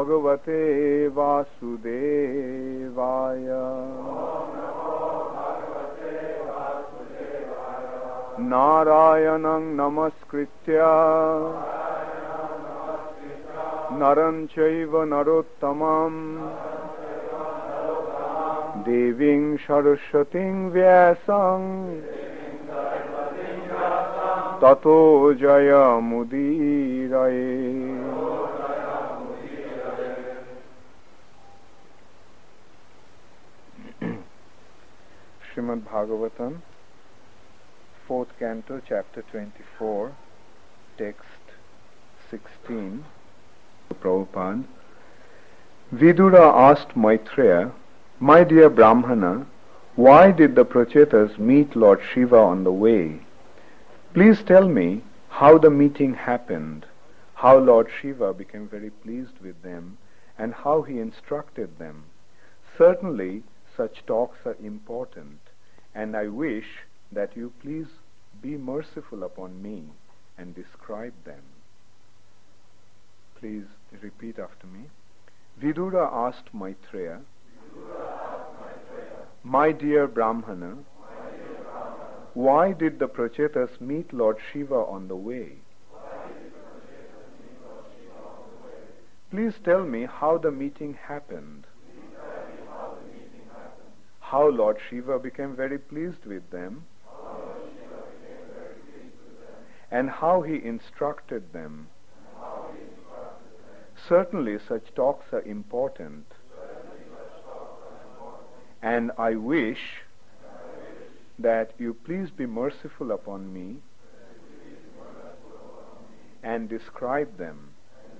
Bhagavate Vasudevaya. Narayanam namaskritya Naram chaiva narottamam Deving Saraswating Vyasam Tato Jaya Mudiraye. Srimad Bhagavatam, 4th Canto, Chapter 24, Text 16. Prabhupada. Vidura asked Maitreya, "My dear Brahmana, why did the Prachetas meet Lord Shiva on the way? Please tell me how the meeting happened, how Lord Shiva became very pleased with them, and how he instructed them. Certainly, such talks are important, and I wish that you please be merciful upon me and describe them." Please repeat after me. Vidura asked Maitreya, "My dear Brahmana, why did the Prachetas meet Lord Shiva on the way? Please tell me how the meeting happened, how Lord Shiva became very pleased with them, and how he instructed them. Certainly such talks are important, and I wish that you please be merciful upon me and describe them."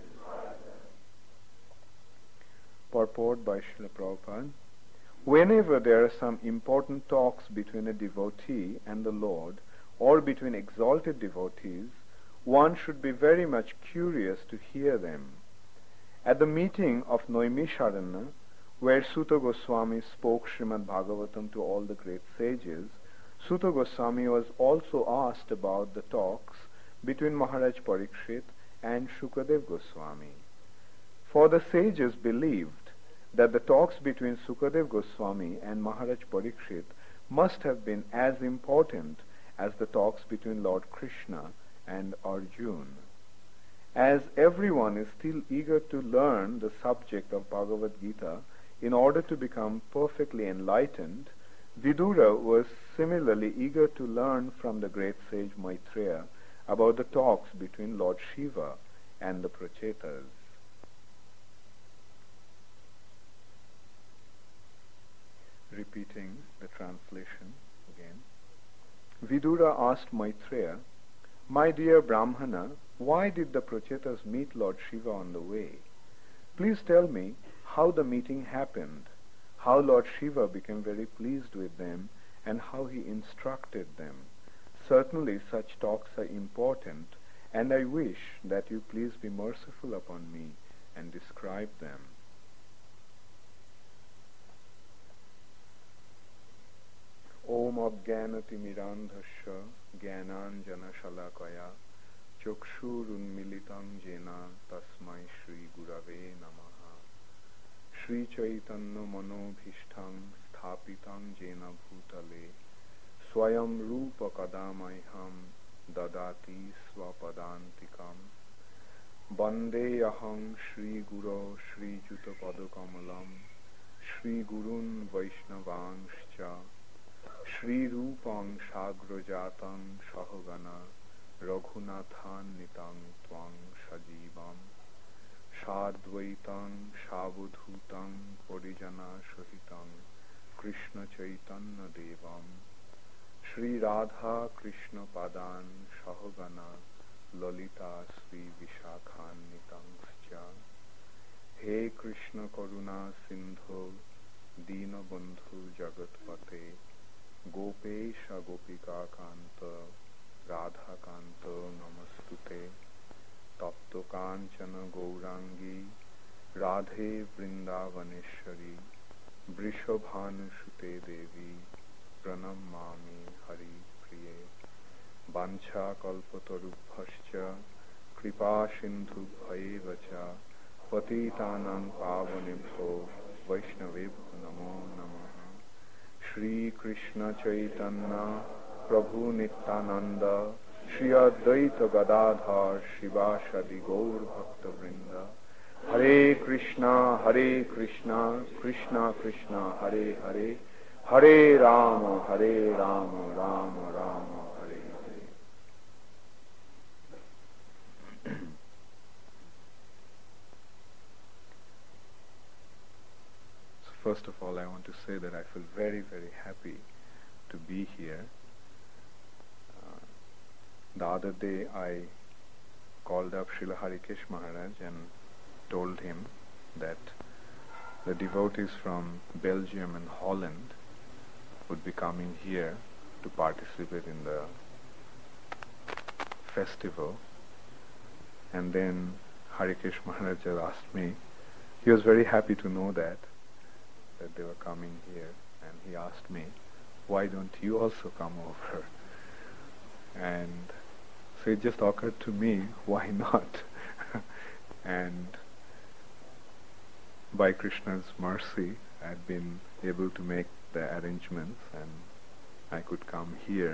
Purport by Srila Prabhupada. Whenever there are some important talks between a devotee and the Lord, or between exalted devotees, one should be very much curious to hear them. At the meeting of Noimisharanya, where Suta Goswami spoke Srimad Bhagavatam to all the great sages, Suta Goswami was also asked about the talks between Maharaj Parikshit and Shukadev Goswami. For the sages believed that the talks between Sukadev Goswami and Maharaj Parikshit must have been as important as the talks between Lord Krishna and Arjuna. As everyone is still eager to learn the subject of Bhagavad Gita in order to become perfectly enlightened, Vidura was similarly eager to learn from the great sage Maitreya about the talks between Lord Shiva and the Prachetas. Repeating the translation again. Vidura asked Maitreya, "My dear Brahmana, why did the Prachetas meet Lord Shiva on the way? Please tell me how the meeting happened, how Lord Shiva became very pleased with them, and how he instructed them. Certainly such talks are important, and I wish that you please be merciful upon me and describe them." Om Ajnanatirmirandhasya Jnananjana Shalakaya Chakshurunmilitam Jena Tasmai Shri Gurave Namaha Shri Chaitanya Manobhishtam Sthapitam Jena Bhutale Swayam Rupa Kadamaiham Dadati Swapadantikam Bandeyaham Shri Guru Shri Juta Padakamalam Shri Gurun Vaishnavangscha Shri Rupam Shagrajatam Shahagana Raghunathan Nitang Twang Sajivam Shadvaitam Shavudhutam Parijana Sahitam Krishna Chaitanya Devam Shri Radha Krishna Padan Shahagana Lalita Sri Vishakhan Nitangscha He Krishna Karuna Sindhu Dinabandhu Jagatpate Gopesha Gopika Kanta Radha Kanta Namastute Tapto Kanchana Gaurangi Radhe Vrindavaneshwari Vrishabhanusute Devi Pranamami Hari Priye Vancha Kalpatarubhascha Kripa Sindhu Bhayevacha पतितानां पावनेभ्यो वैष्णवेभ्यो नमो नमः। श्री कृष्ण चैतन्य प्रभु नित्यानंद श्री अद्वैत गदाधर शिवासादि गौर भक्त वृंद। हरे कृष्णा कृष्णा कृष्णा हरे हरे, हरे Ram Ram Ram Hare Hare. So first of all, I want to say that I feel very, very happy to be here. The other day I called up Srila Harikesh Maharaj and told him that the devotees from Belgium and Holland would be coming here to participate in the festival. And then Harikesh Maharaj asked me, he was very happy to know that they were coming here, and he asked me, why don't you also come over? And so it just occurred to me, why not? And by Krishna's mercy, I've been able to make the arrangements and I could come here.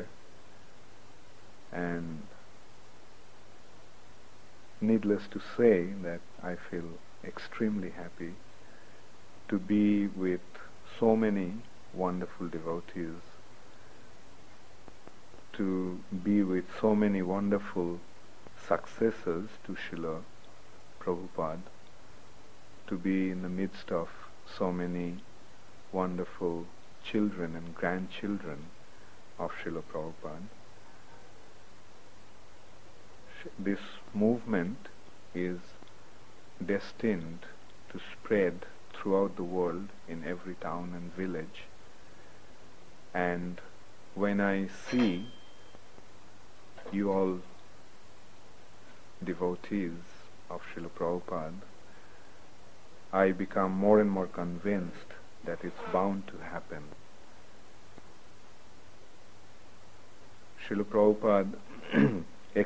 And needless to say that I feel extremely happy to be with so many wonderful devotees, to be with so many wonderful successors to Srila Prabhupada, to be in the midst of so many wonderful children and grandchildren of Srila Prabhupada. This movement is destined to spread throughout the world in every town and village. And when I see you all devotees of Srila Prabhupada, I become more and more convinced that it's bound to happen. Srila Prabhupada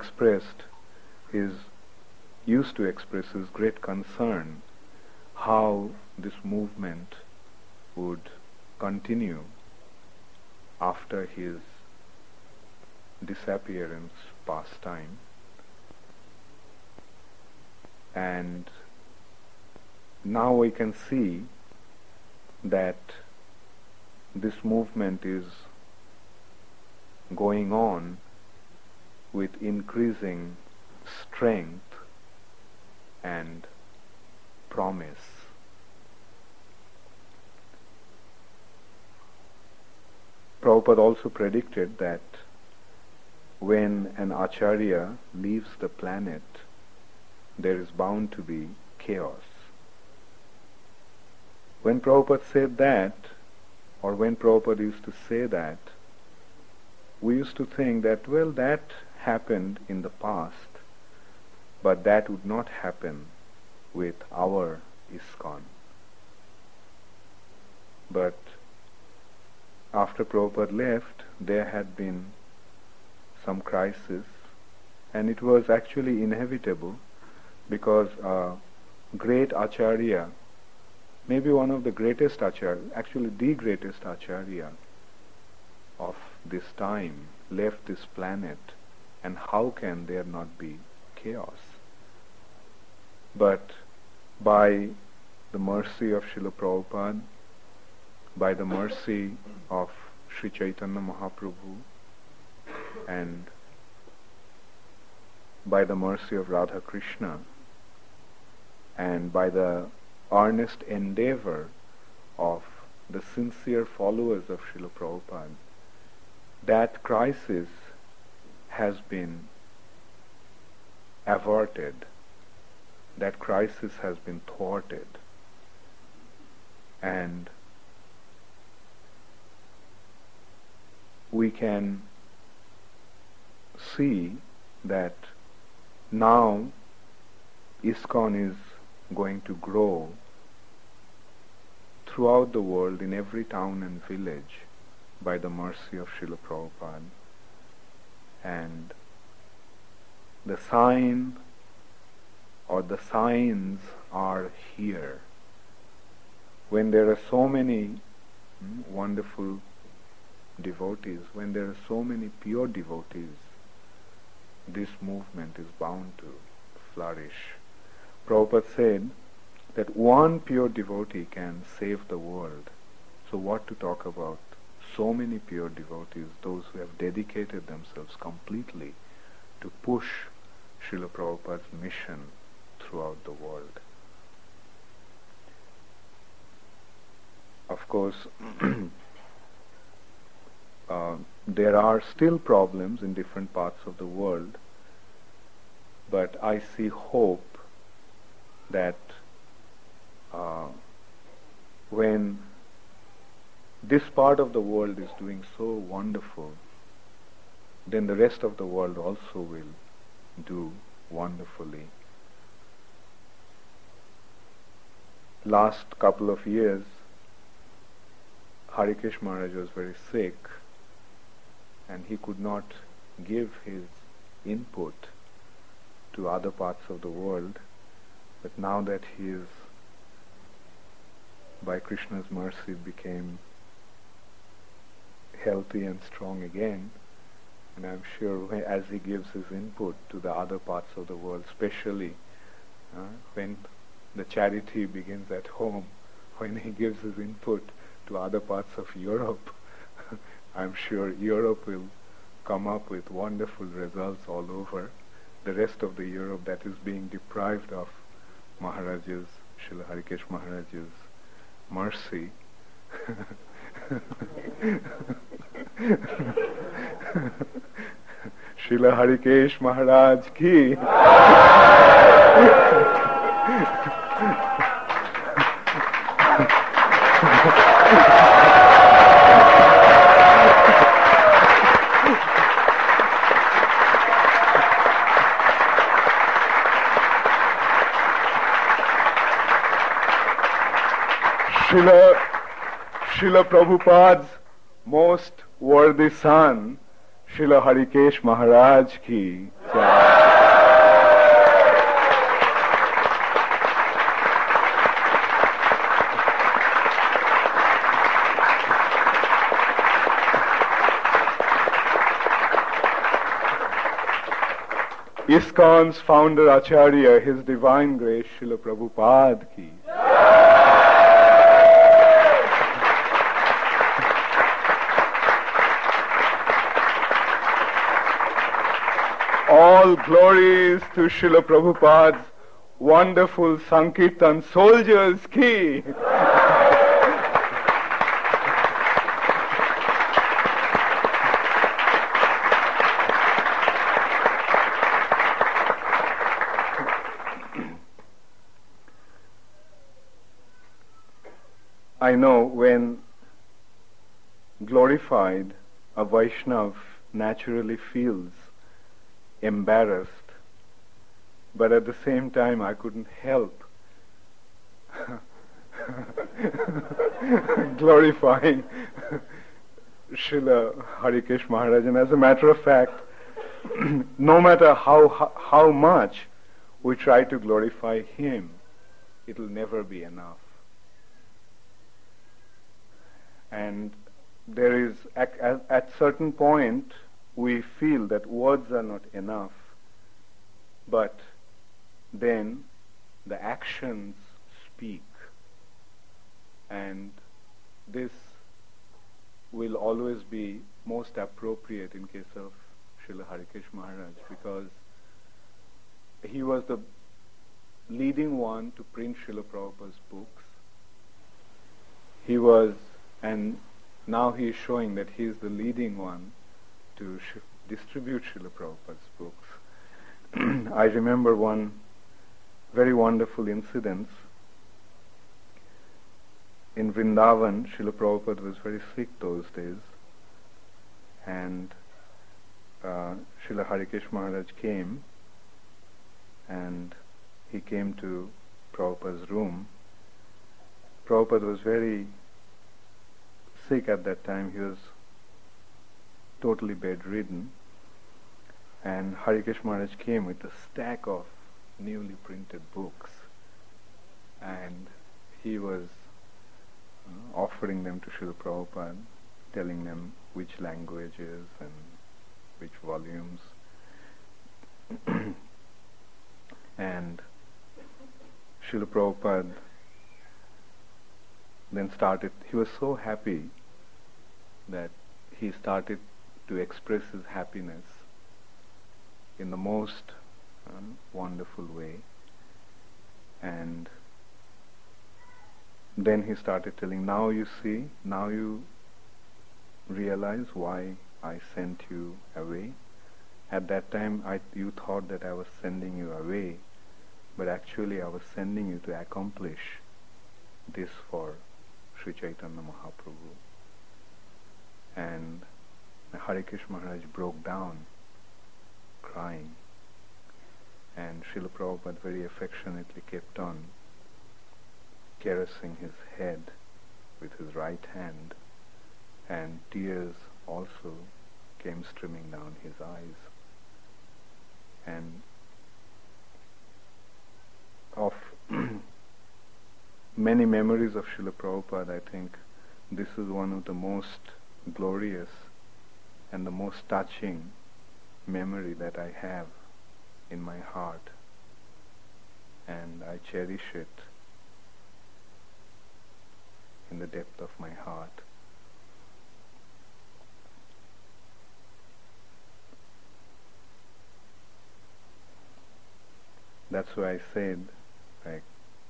used to express his great concern how this movement would continue after his disappearance past time. And now we can see that this movement is going on with increasing strength and promise. Prabhupada also predicted that when an Acharya leaves the planet, there is bound to be chaos. When Prabhupada said that, or when Prabhupada used to say that, we used to think that, well, that happened in the past, but that would not happen with our ISKCON. But after Prabhupada left, there had been some crisis, and it was actually inevitable because a great Acharya, maybe one of the greatest Acharya, actually the greatest Acharya of this time, left this planet, and how can there not be chaos? But by the mercy of Srila Prabhupada, by the mercy of Sri Chaitanya Mahaprabhu, and by the mercy of Radha Krishna, and by the earnest endeavor of the sincere followers of Srila Prabhupada, that crisis has been averted, that crisis has been thwarted, and we can see that now ISKCON is going to grow throughout the world in every town and village by the mercy of Srila Prabhupada. And the sign or the signs are here. When there are so many wonderful devotees, when there are so many pure devotees, this movement is bound to flourish. Prabhupada said that one pure devotee can save the world. So what to talk about so many pure devotees, those who have dedicated themselves completely to push Srila Prabhupada's mission throughout the world. Of course, there are still problems in different parts of the world, but I see hope that when this part of the world is doing so wonderful, then the rest of the world also will do wonderfully. Last couple of years, Harikesh Maharaj was very sick and he could not give his input to other parts of the world, but now that he is, by Krishna's mercy, became healthy and strong again, and I'm sure as he gives his input to the other parts of the world, especially when the charity begins at home, when he gives his input to other parts of Europe, I'm sure Europe will come up with wonderful results all over. The rest of the Europe that is being deprived of Maharaj's, Srila Harikesh Maharaj's mercy, Srila Harikesh Maharaj ki Srila Prabhupada's most worthy son, Srila Harikesh Maharaj ki jai. ISKCON's founder Acharya, His Divine Grace Srila Prabhupada ki. All glories to Srila Prabhupada's wonderful Sankirtan soldiers ki. I know when glorified, a Vaishnav naturally feels embarrassed, but at the same time I couldn't help glorifying Srila Harikesh Maharaj. And as a matter of fact, no matter how much we try to glorify him, it will never be enough. And there is, at certain point, we feel that words are not enough, but then the actions speak. And this will always be most appropriate in case of Srila Harikesh Maharaj, because he was the leading one to print Srila Prabhupada's books. He was, and now he is showing that he is the leading one to distribute Srila Prabhupada's books. I remember one very wonderful incident. In Vrindavan, Srila Prabhupada was very sick those days, and Srila Harikesh Maharaj came, and he came to Prabhupada's room. Prabhupada was very sick at that time. He was totally bedridden, and Harikesh Maharaj came with a stack of newly printed books, and he was offering them to Srila Prabhupada, telling them which languages and which volumes. And Srila Prabhupada then started, he was so happy that he started to express his happiness in the most wonderful way. And then he started telling, now you see, now you realize why I sent you away. At that time you thought that I was sending you away, but actually I was sending you to accomplish this for Sri Chaitanya Mahaprabhu. And Hare Krishna Maharaj broke down crying, and Srila Prabhupada very affectionately kept on caressing his head with his right hand, and tears also came streaming down his eyes. And of many memories of Srila Prabhupada, I think this is one of the most glorious and the most touching memory that I have in my heart, and I cherish it in the depth of my heart. That's why I said, like,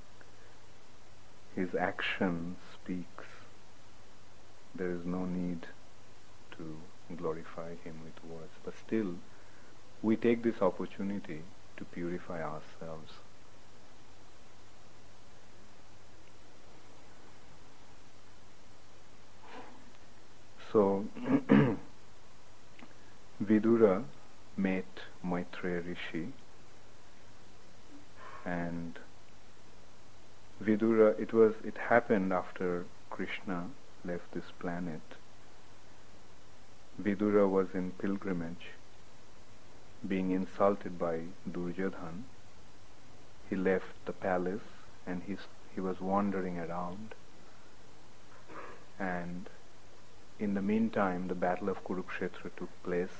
his action speaks. There is no need to glorify him with words, but still we take this opportunity to purify ourselves. So Vidura met Maitreya Rishi, and Vidura, it happened after Krishna left this planet. Vidura was in pilgrimage, being insulted by Duryodhana. He left the palace and he was wandering around. And in the meantime, the battle of Kurukshetra took place.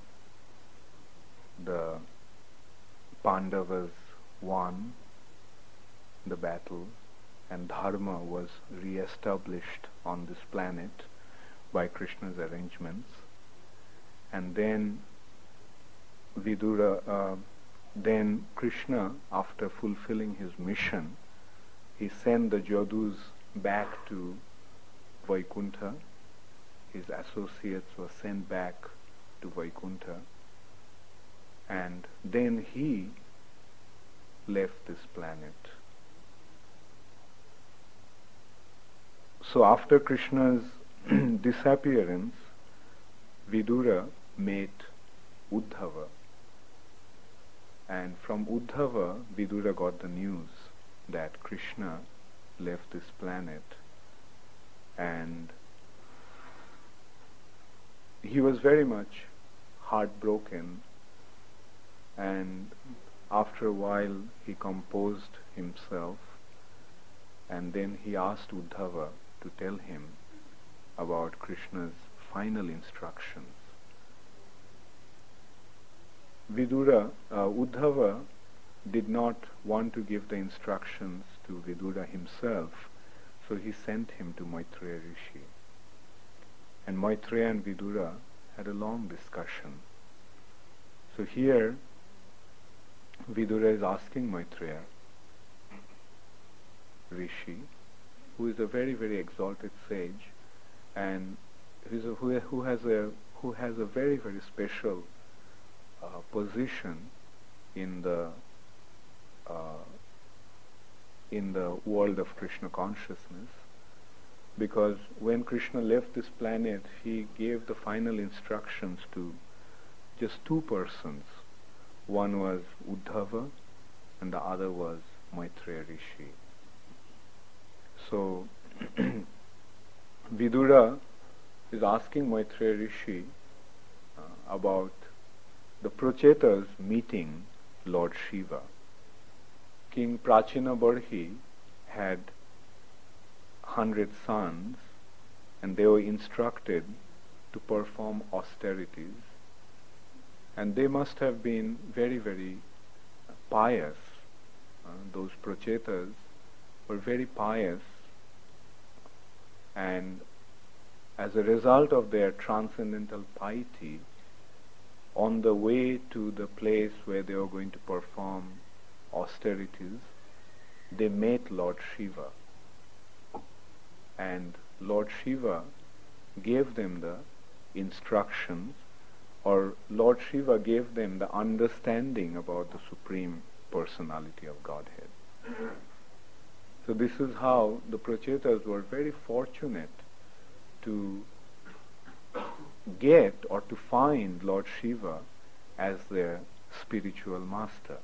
The Pandavas won the battle, and Dharma was re-established on this planet by Krishna's arrangements. And then then Krishna, after fulfilling his mission, he sent the Jadus back to Vaikuntha. His associates were sent back to Vaikuntha, and then he left this planet. So after Krishna's disappearance, Vidura met Uddhava, and from Uddhava, Vidura got the news that Krishna left this planet, and he was very much heartbroken, and after a while he composed himself, and then he asked Uddhava to tell him about Krishna's final instructions. Uddhava did not want to give the instructions to Vidura himself, so he sent him to Maitreya Rishi. And Maitreya and Vidura had a long discussion. So here, Vidura is asking Maitreya Rishi, who is a very, very exalted sage, and who has a very, very special position in the world of Krishna consciousness, because when Krishna left this planet, he gave the final instructions to just two persons. One was Uddhava and the other was Maitreya Rishi. So Vidura is asking Maitreya Rishi about the Prachetas meeting Lord Shiva. King Prachina Barhi had 100 sons, and they were instructed to perform austerities. And they must have been very, very pious. Those Prachetas were very pious, and as a result of their transcendental piety, on the way to the place where they were going to perform austerities, they met Lord Shiva. And Lord Shiva gave them the instructions, or Lord Shiva gave them the understanding about the Supreme Personality of Godhead. So this is how the Prachetas were very fortunate to get or to find Lord Shiva as their spiritual master.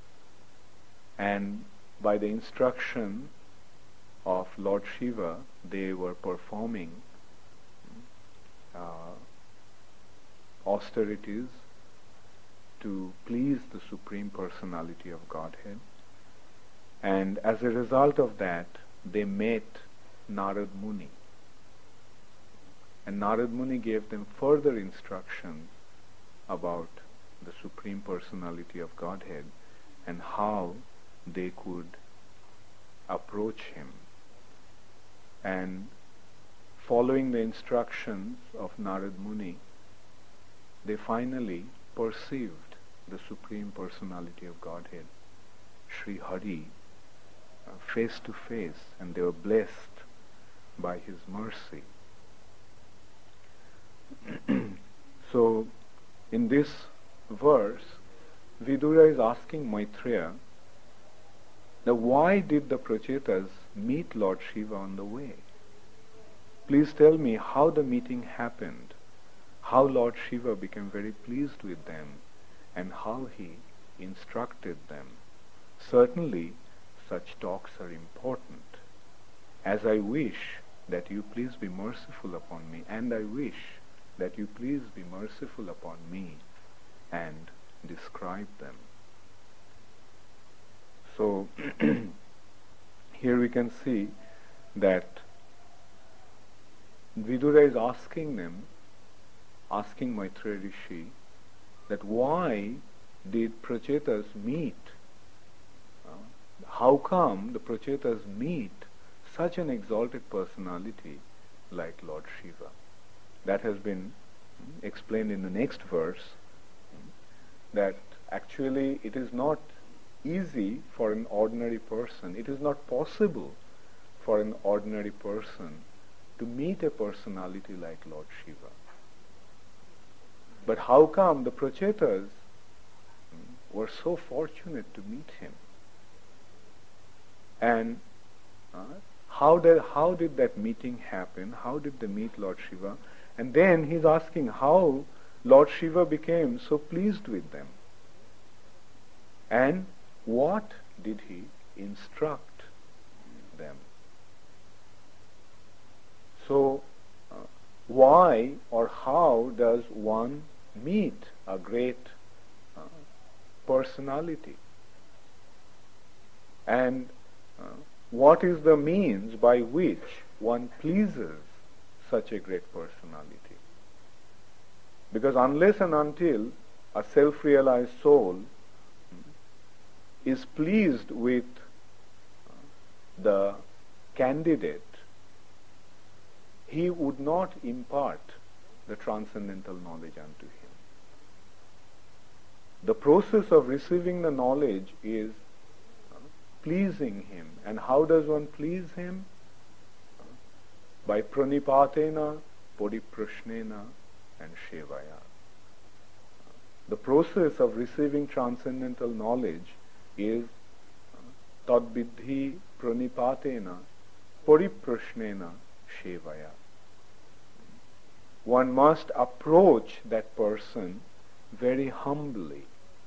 And by the instruction of Lord Shiva, they were performing austerities to please the Supreme Personality of Godhead. And as a result of that, they met Narad Muni. And Narad Muni gave them further instructions about the Supreme Personality of Godhead and how they could approach him. And following the instructions of Narad Muni, they finally perceived the Supreme Personality of Godhead, Sri Hari, face to face, and they were blessed by his mercy. So, in this verse, Vidura is asking Maitreya, now why did the Prachetas meet Lord Shiva on the way? Please tell me how the meeting happened, how Lord Shiva became very pleased with them, and how he instructed them. Certainly, such talks are important, as I wish that you please be merciful upon me, and I wish that you please be merciful upon me and describe them. So, here we can see that Vidura is asking Maitreya Rishi, that why did Prachetas meet? How come the Prachetas meet such an exalted personality like Lord Shiva? That has been explained in the next verse, that actually it is not easy for an ordinary person, it is not possible for an ordinary person to meet a personality like Lord Shiva. But how come the Prachetas were so fortunate to meet him? And how did that meeting happen? How did they meet Lord Shiva? And then he's asking how Lord Shiva became so pleased with them. And what did he instruct them? So, why or how does one meet a great personality? And what is the means by which one pleases such a great personality? Because unless and until a self-realized soul is pleased with the candidate, he would not impart the transcendental knowledge unto him. The process of receiving the knowledge is pleasing him. And how does one please him? By pranipatena, pariprashnena, and shevaya. The process of receiving transcendental knowledge is tadvidhi pranipatena, pariprashnena, shevaya. One must approach that person very humbly.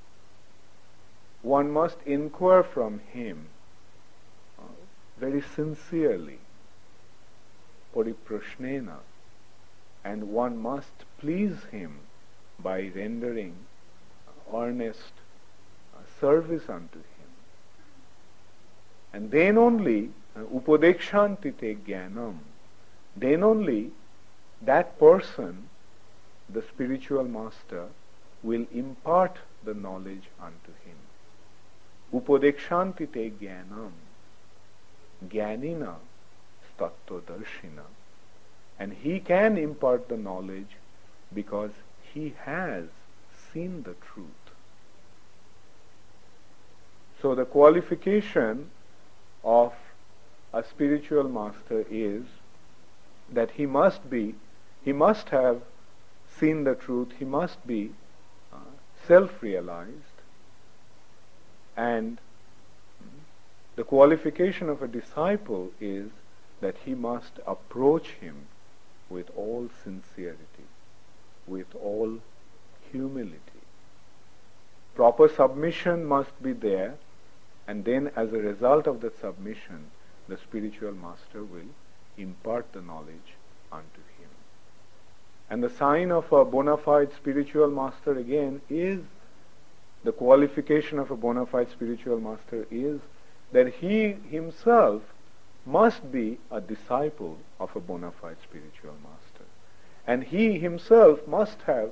One must inquire from him very sincerely, pariprashnena, and one must please him by rendering earnest service unto him. And then only upadekshantite jnanam, then only that person, the spiritual master, will impart the knowledge unto him. Upadekshantite jnanam, jnanina tattvadarshina. And he can impart the knowledge because he has seen the truth. So the qualification of a spiritual master is that he must have seen the truth, he must be self-realized, and the qualification of a disciple is that he must approach him with all sincerity, with all humility. Proper submission must be there, and then as a result of that submission, the spiritual master will impart the knowledge unto him. And the sign of a bona fide spiritual master again is, the qualification of a bona fide spiritual master is that he himself must be a disciple of a bona fide spiritual master. And he himself must have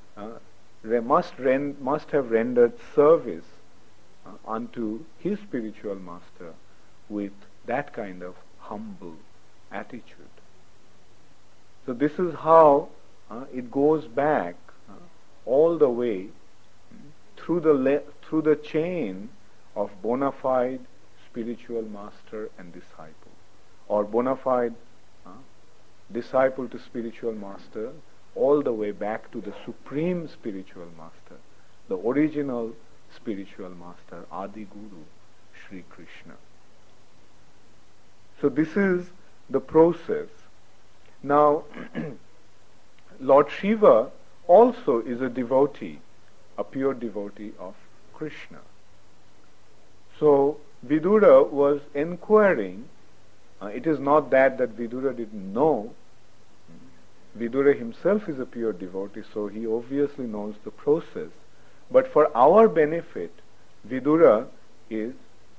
rendered service unto his spiritual master with that kind of humble attitude. So this is how it goes back all the way through the chain of bona fide spiritual master and disciple, or bona fide disciple to spiritual master, all the way back to the supreme spiritual master, the original spiritual master, Adi Guru, Sri Krishna. So this is the process. Now, Lord Shiva also is a devotee, a pure devotee of Krishna. So Vidura was inquiring. It is not that Vidura didn't know. Vidura himself is a pure devotee, so he obviously knows the process. But for our benefit, Vidura is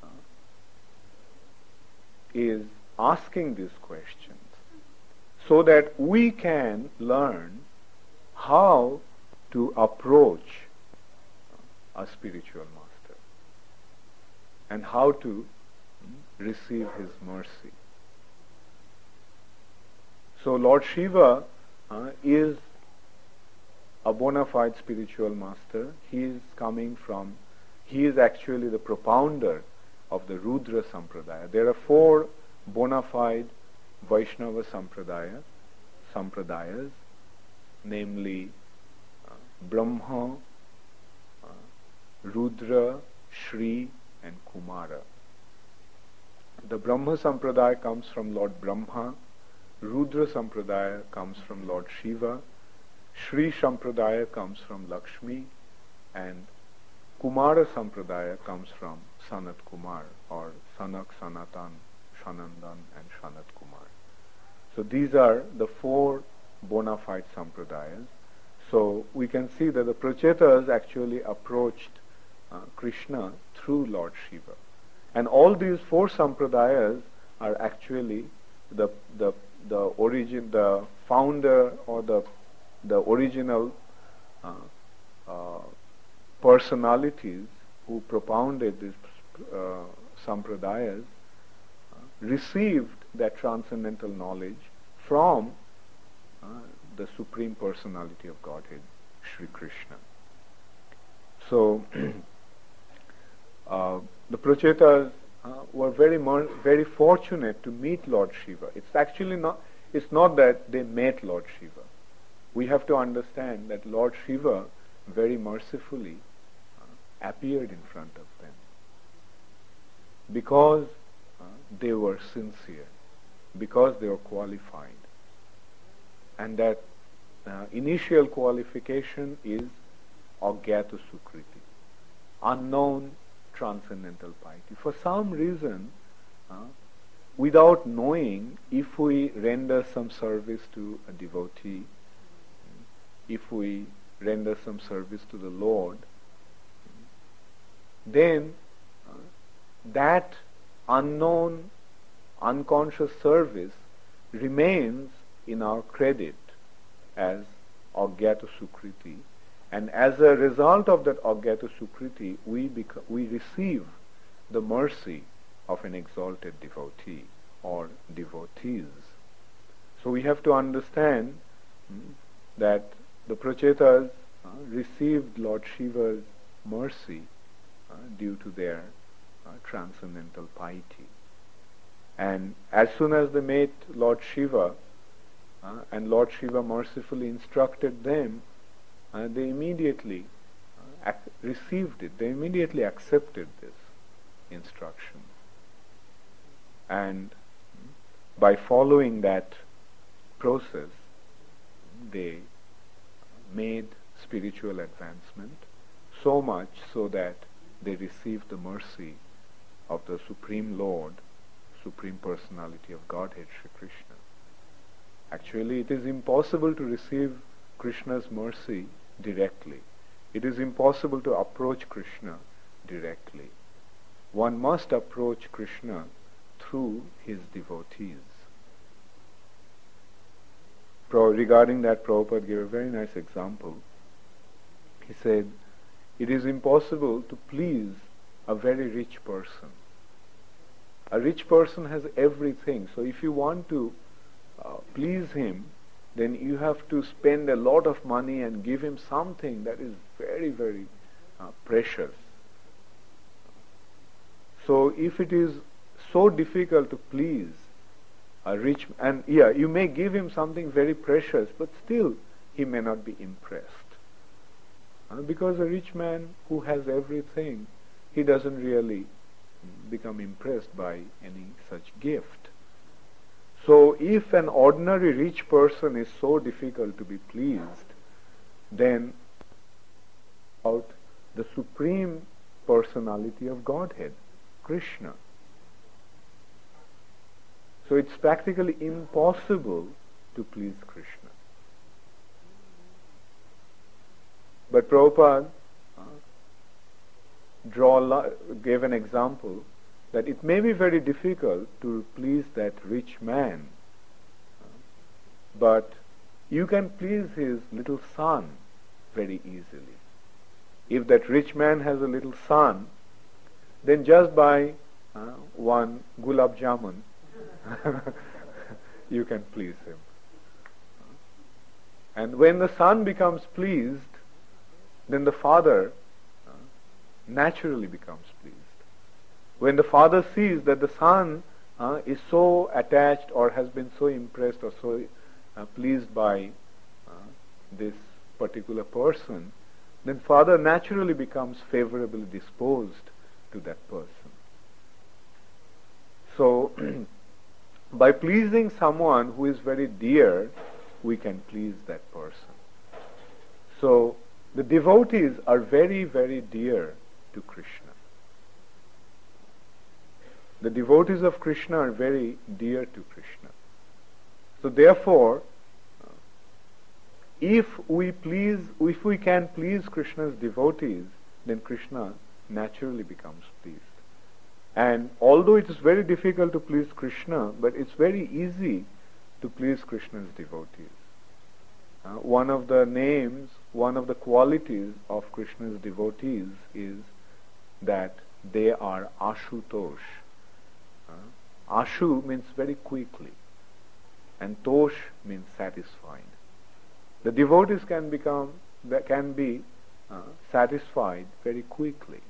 asking these questions so that we can learn how to approach a spiritual master and how to receive his mercy. So Lord Shiva is a bona fide spiritual master. He is actually the propounder of the Rudra Sampradaya. There are 4 bona fide Vaishnava Sampradayas, namely Brahma, Rudra, Shri, and Kumara. The Brahma Sampradaya comes from Lord Brahma, Rudra Sampradaya comes from Lord Shiva, Shri Sampradaya comes from Lakshmi, and Kumara Sampradaya comes from Sanat Kumar, or Sanak, Sanatan, Sanandan, and Sanat Kumar. So these are the 4 bona fide Sampradayas. So we can see that the Prachetas actually approached Krishna through Lord Shiva. And all these 4 Sampradayas are actually the founder, or the original personalities who propounded these Sampradayas received that transcendental knowledge from the Supreme Personality of Godhead, Sri Krishna. So the Prachetas were very fortunate to meet Lord Shiva. It's not that they met Lord Shiva. We have to understand that Lord Shiva very mercifully appeared in front of them because they were sincere, because they were qualified. And that initial qualification is Agyata Sukriti, unknown transcendental piety. For some reason, without knowing, if we render some service to a devotee, if we render some service to the Lord, then that unknown, unconscious service remains in our credit as Agyata Sukriti, and as a result of that Agyata Sukriti, we receive the mercy of an exalted devotee or devotees. So we have to understand that the Prachetas received Lord Shiva's mercy due to their transcendental piety. And as soon as they met Lord Shiva, and Lord Shiva mercifully instructed them, they immediately received it. They immediately accepted this instruction. And by following that process, they made spiritual advancement, so much so that they received the mercy of the Supreme Lord, Supreme Personality of Godhead, Sri Krishna. Actually, it is impossible to receive Krishna's mercy directly. It is impossible to approach Krishna directly. One must approach Krishna through his devotees. Regarding that, Prabhupada gave a very nice example. He said, it is impossible to please a very rich person. A rich person has everything, so if you want to please him, then you have to spend a lot of money and give him something that is very, very precious. So if it is so difficult to please a rich man, you may give him something very precious, but still he may not be impressed. Because a rich man who has everything, he doesn't really become impressed by any such gift. So if an ordinary rich person is so difficult to be pleased, then about the Supreme Personality of Godhead, Krishna. So it's practically impossible to please Krishna. But Prabhupada gave an example that it may be very difficult to please that rich man, but you can please his little son very easily. If that rich man has a little son, then just by one gulab jamun, you can please him. And when the son becomes pleased, then the father naturally becomes pleased. When the father sees that the son is so attached or has been so impressed or so pleased by this particular person, then father naturally becomes favorably disposed to that person. So, by pleasing someone who is very dear, we can please that person. So, the devotees are very, very dear to Krishna. The devotees of Krishna are very dear to Krishna. So therefore, if we can please Krishna's devotees, then Krishna naturally becomes pleased. And although it is very difficult to please Krishna, but it's very easy to please Krishna's devotees. One of the names, one of the qualities of Krishna's devotees is that they are Ashutosh. Ashu means very quickly, and Tosh means satisfied. The devotees can be satisfied very quickly,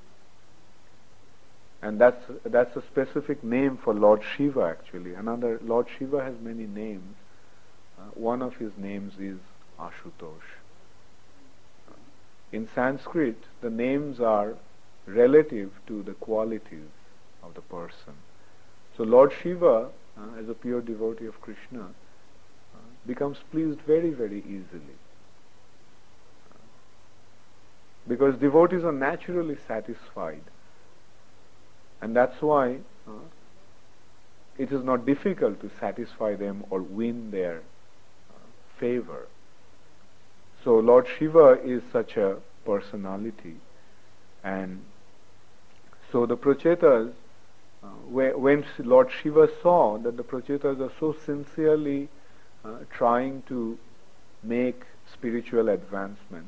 and that's a specific name for Lord Shiva. Actually, Lord Shiva has many names. One of his names is Ashutosh. In Sanskrit, the names are relative to the qualities of the person. So Lord Shiva, as a pure devotee of Krishna, becomes pleased very, very easily. Because devotees are naturally satisfied. And that's why it is not difficult to satisfy them or win their favor. So Lord Shiva is such a personality. And so the Prachetas when Lord Shiva saw that the Prachetas are so sincerely trying to make spiritual advancement,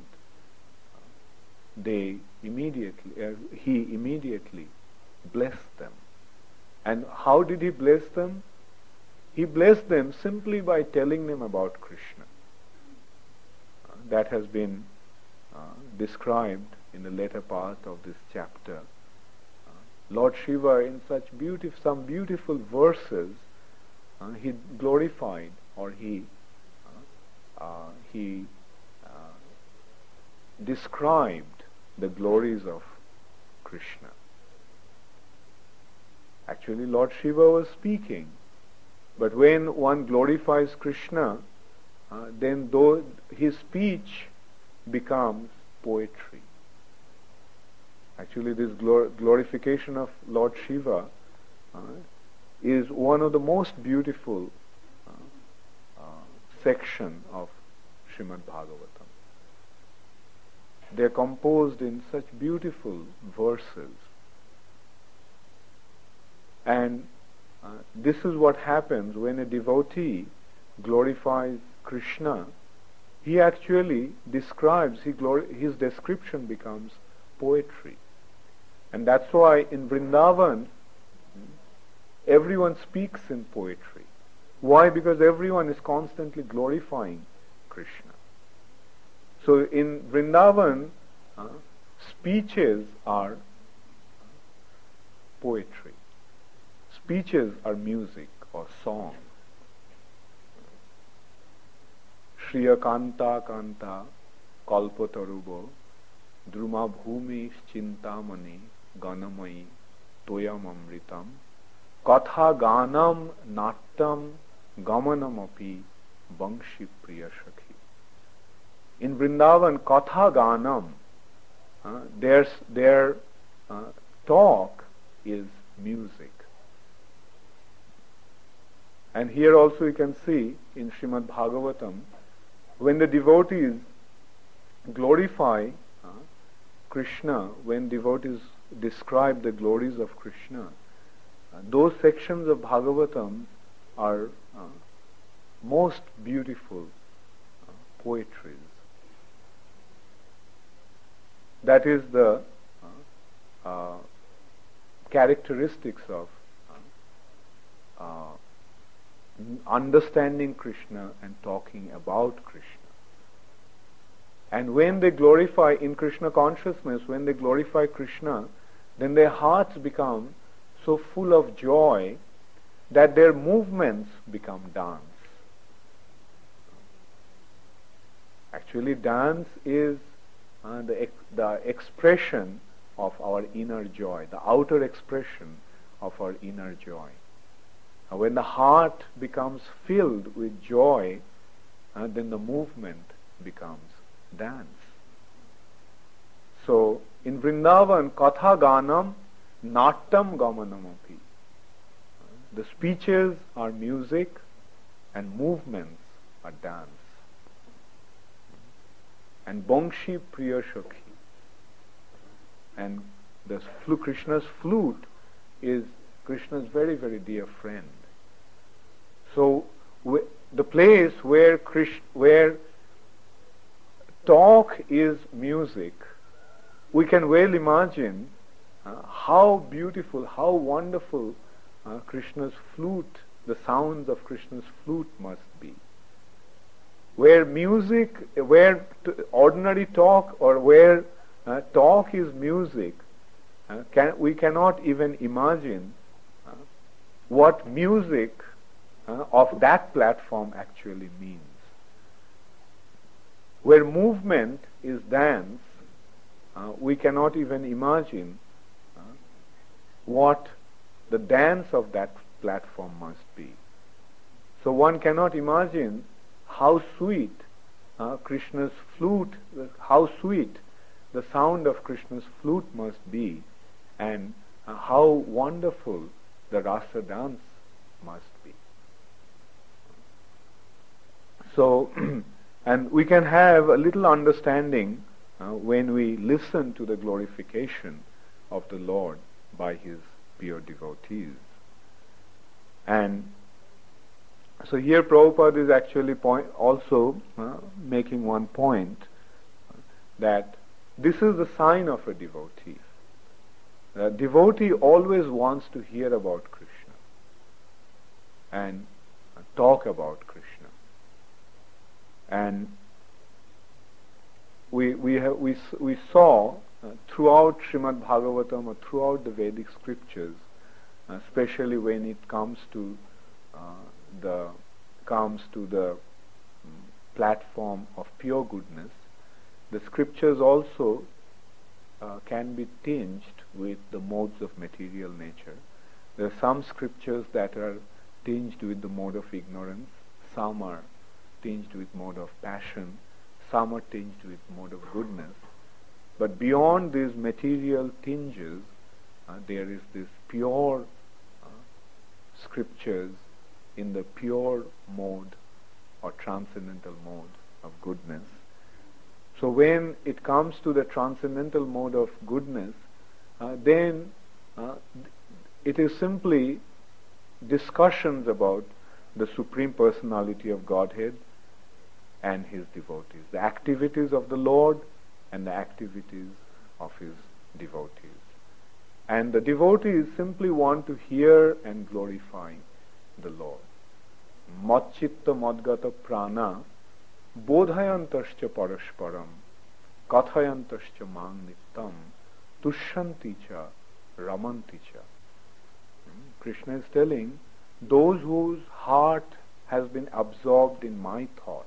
he immediately blessed them. And how did he bless them? He blessed them simply by telling them about Krishna. That has been described in the later part of this chapter. Lord Shiva, in some beautiful verses, he glorified, or he described the glories of Krishna. Actually, Lord Shiva was speaking, but when one glorifies Krishna, then though his speech becomes poetry. Actually, this glorification of Lord Shiva is one of the most beautiful section of Srimad Bhagavatam. They are composed in such beautiful verses. And this is what happens when a devotee glorifies Krishna. He actually describes, his description becomes poetry. And that's why in Vrindavan, everyone speaks in poetry. Why? Because everyone is constantly glorifying Krishna. So in Vrindavan, speeches are poetry. Speeches are music or song. Shriya Kanta Kanta Kalpatarubo Druma Bhumi Chintamani Ganamai Toyam Amritam Katha Ganam Nattam Gamanam Api Bangshi Priya Shakhi. In Vrindavan, Katha Ganam, their talk is music. And here also you can see in Srimad Bhagavatam, when the devotees glorify Krishna, when devotees describe the glories of Krishna, those sections of Bhagavatam are most beautiful poetries. That is the characteristics of understanding Krishna and talking about Krishna. And when they glorify in Krishna consciousness, when they glorify Krishna, then their hearts become so full of joy that their movements become dance. Actually, dance is the expression of our inner joy, the outer expression of our inner joy. When the heart becomes filled with joy, then the movement becomes dance. So, in Vrindavan, Katha Ganam Nattam Gamanamapi. The speeches are music and movements are dance. And Bangshi Priya Shakhi. And Krishna's flute is Krishna's very, very dear friend. So the place where talk is music, we can well imagine how beautiful, how wonderful Krishna's flute, the sounds of Krishna's flute must be. Where ordinary talk, or where talk is music, we cannot even imagine what music of that platform actually means. Where movement is dance, we cannot even imagine what the dance of that platform must be. So one cannot imagine how sweet Krishna's flute, how sweet the sound of Krishna's flute must be, and how wonderful the rasa dance must be. So, and we can have a little understanding when we listen to the glorification of the Lord by His pure devotees. And so here Prabhupada is actually also making one point that this is the sign of a devotee. A devotee always wants to hear about Krishna and talk about Krishna. And we saw throughout Srimad Bhagavatam or throughout the Vedic scriptures, especially when it comes to the platform of pure goodness, the scriptures also can be tinged with the modes of material nature. There are some scriptures that are tinged with the mode of ignorance, some are tinged with mode of passion, some are tinged with mode of goodness. But beyond these material tinges, there is this pure scriptures in the pure mode or transcendental mode of goodness. So when it comes to the transcendental mode of goodness, then it is simply discussions about the Supreme Personality of Godhead and His devotees, the activities of the Lord and the activities of His devotees. And the devotees simply want to hear and glorify the Lord. Matchitta madgata prana bodhayantascha parasparam kathayantascha mang nittam tushyanti cha ramanti cha. Krishna is telling, those whose heart has been absorbed in my thought,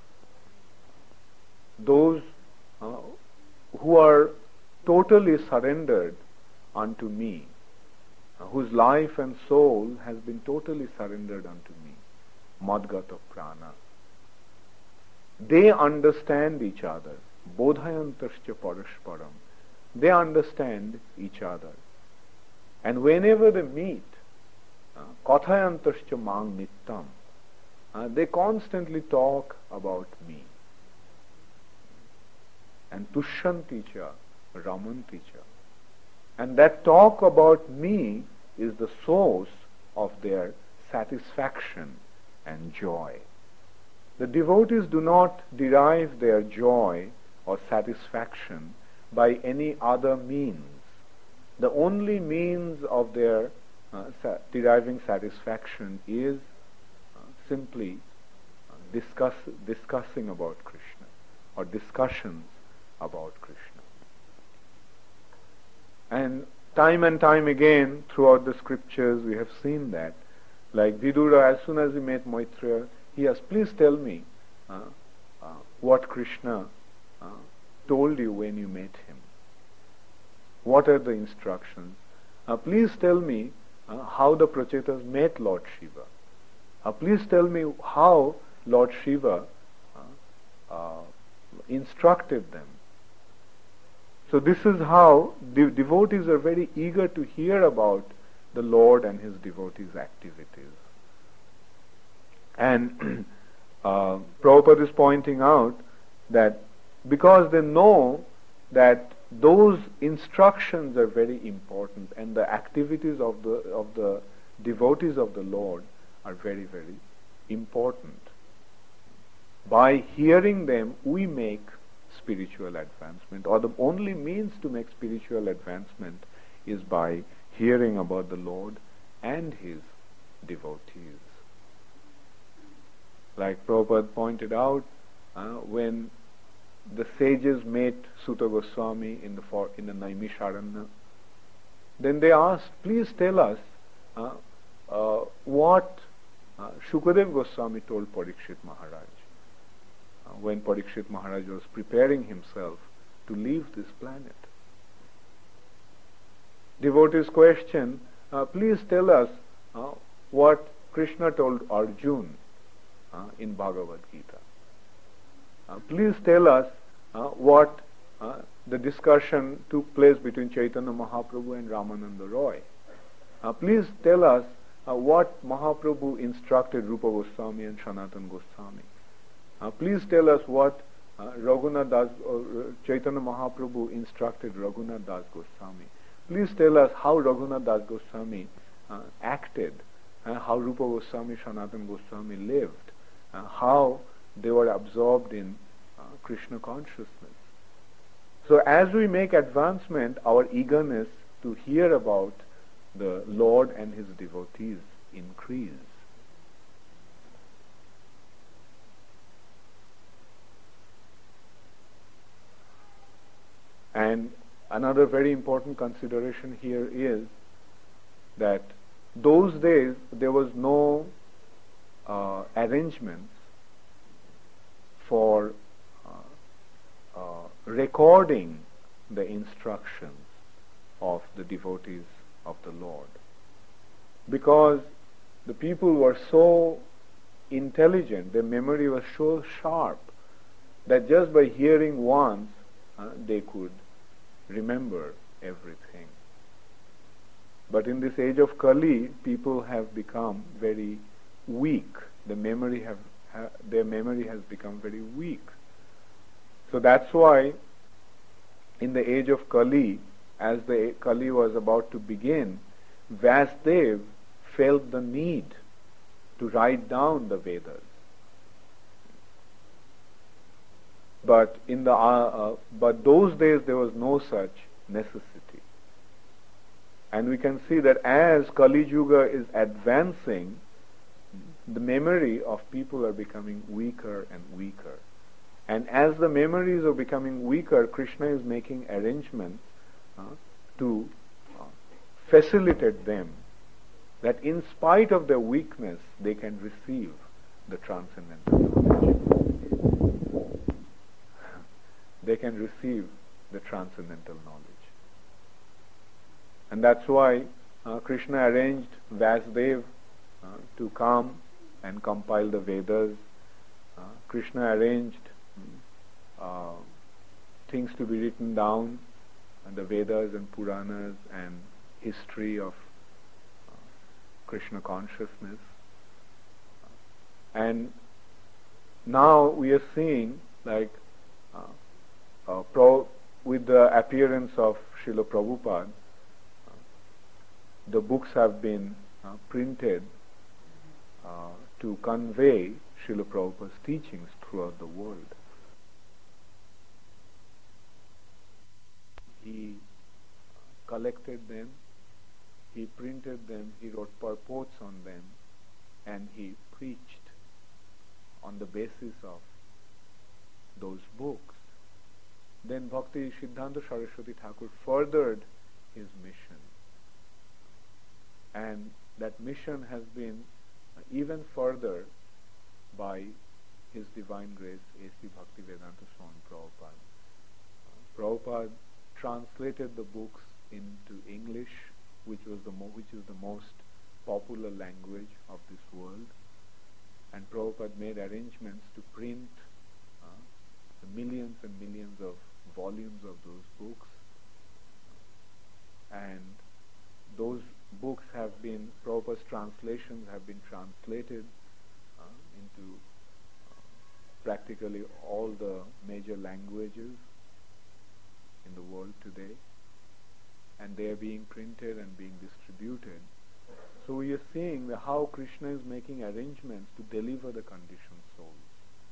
those who are totally surrendered unto me, whose life and soul has been totally surrendered unto me, madgata prana, they understand each other. Bodhayantascha parasparam, they understand each other. And whenever they meet, kathayantascha mang nittam, they constantly talk about me. And tushyanti cha ramanti cha. And that talk about me is the source of their satisfaction and joy. The devotees do not derive their joy or satisfaction by any other means. The only means of their deriving satisfaction is simply discussing about Krishna or discussions about Krishna. And time again throughout the scriptures we have seen that. Like Vidura, as soon as he met Maitreya, he asked, please tell me what Krishna told you when you met him. What are the instructions? Please tell me how the Prachetas met Lord Shiva. Please tell me how Lord Shiva instructed them. So this is how devotees are very eager to hear about the Lord and His devotees' activities. And Prabhupada is pointing out that because they know that those instructions are very important and the activities of the devotees of the Lord are very, very important. By hearing them, we make spiritual advancement, or the only means to make spiritual advancement is by hearing about the Lord and His devotees. Like Prabhupada pointed out, when the sages met Sutta Goswami in the Naimisharanya, then they asked, please tell us what Shukadev Goswami told Parikshit Maharaj when Parikshit Maharaj was preparing himself to leave this planet. Devotees question, please tell us what Krishna told Arjuna in Bhagavad Gita. Please tell us what the discussion took place between Chaitanya Mahaprabhu and Ramananda Roy. Please tell us what Mahaprabhu instructed Rupa Goswami and Sanatana Goswami. Please tell us what Chaitanya Mahaprabhu instructed Raghunath Das Goswami. please tell us how Raghunath Das Goswami acted, how Rupa Goswami, Sanatana Goswami lived, how they were absorbed in Krishna consciousness. So as we make advancement, our eagerness to hear about the Lord and His devotees increase. And another very important consideration here is that those days there was no arrangements for recording the instructions of the devotees of the Lord, because the people were so intelligent, their memory was so sharp, that just by hearing once they could remember everything. But in this age of Kali, people have become very weak. Their memory has become very weak. So that's why in the age of Kali, as the Kali was about to begin, Vasudev felt the need to write down the Vedas. But in the but those days there was no such necessity. And we can see that as Kali Yuga is advancing, the memory of people are becoming weaker and weaker. And as the memories are becoming weaker, Krishna is making arrangements to facilitate them, that in spite of their weakness, they can receive the transcendental knowledge. They can receive the transcendental knowledge. And that's why Krishna arranged Vasudev to come and compile the Vedas. Krishna arranged things to be written down, the Vedas and Puranas and history of Krishna consciousness. And now we are seeing, like, with the appearance of Srila Prabhupada, the books have been printed to convey Srila Prabhupada's teachings throughout the world. He collected them, he printed them, he wrote purports on them, and he preached on the basis of those books. Then Bhakti Siddhanta Saraswati Thakur furthered his mission. And that mission has been even further by His Divine Grace, A.C. Bhaktivedanta Swami Prabhupada. Prabhupada translated the books into English, which is the most popular language of this world. And Prabhupada made arrangements to print the millions and millions of volumes of those books. And those books have been, Prabhupada's translations have been translated into practically all the major languages in the world today, and they are being printed and being distributed. So we are seeing how Krishna is making arrangements to deliver the conditioned souls.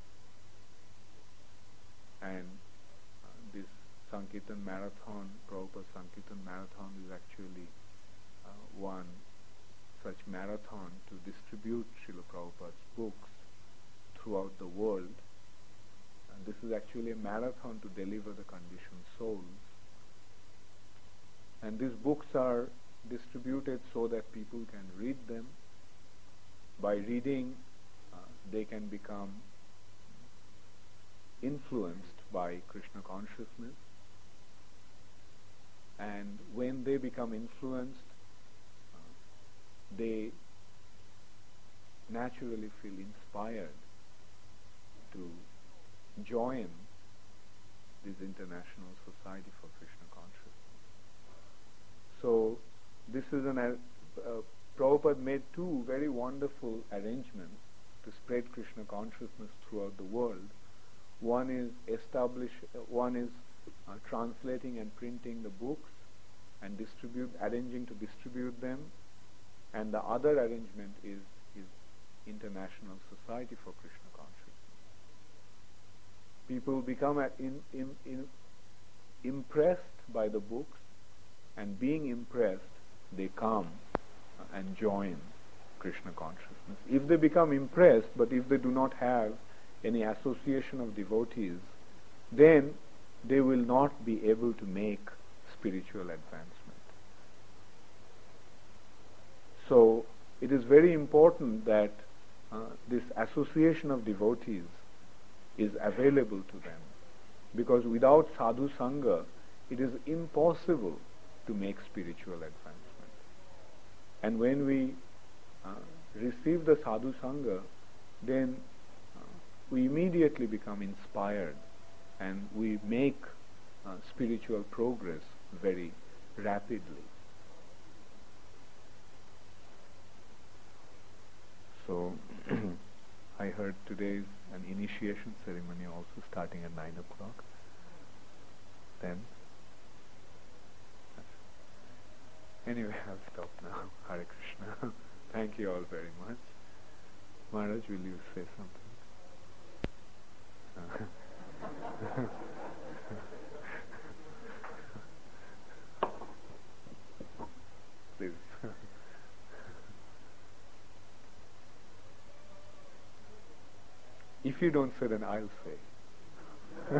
And this Sankirtan Marathon, Prabhupada's Sankirtan Marathon, is actually one such marathon to distribute Srila Prabhupada's books throughout the world. And this is actually a marathon to deliver the conditioned souls. And these books are distributed so that people can read them. By reading, they can become influenced by Krishna consciousness. And when they become influenced, they naturally feel inspired to join this international society for Krishna consciousness. So this is Prabhupada made two very wonderful arrangements to spread Krishna consciousness throughout the world. One is translating and printing the books, and arranging to distribute them, and the other arrangement is International Society for Krishna Consciousness. People become impressed by the books, and being impressed, they come and join Krishna consciousness. If they become impressed, but if they do not have any association of devotees, then they will not be able to make spiritual advancement. So it is very important that this association of devotees is available to them, because without sadhu sangha, it is impossible to make spiritual advancement. And when we receive the sadhu sangha, then we immediately become inspired, and we make spiritual progress very rapidly. So I heard today is an initiation ceremony also starting at 9 o'clock. Then anyway, I'll stop now. Hare Krishna. Thank you all very much. Maharaj, will you say something? Please. If you don't say, then I'll say.